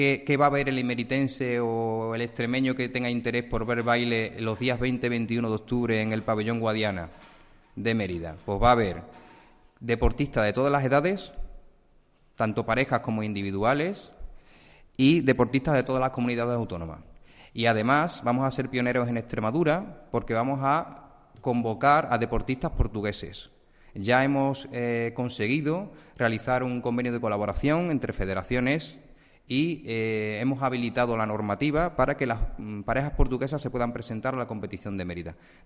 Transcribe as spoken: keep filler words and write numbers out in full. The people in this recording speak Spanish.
¿Qué, qué va a ver el emeritense o el extremeño que tenga interés por ver baile los días veinte y veintiuno de octubre en el pabellón Guadiana de Mérida? Pues va a haber deportistas de todas las edades, tanto parejas como individuales, y deportistas de todas las comunidades autónomas. Y además vamos a ser pioneros en Extremadura porque vamos a convocar a deportistas portugueses. Ya hemos eh, conseguido realizar un convenio de colaboración entre federaciones y eh, hemos habilitado la normativa para que las mm, parejas portuguesas se puedan presentar a la competición de Mérida.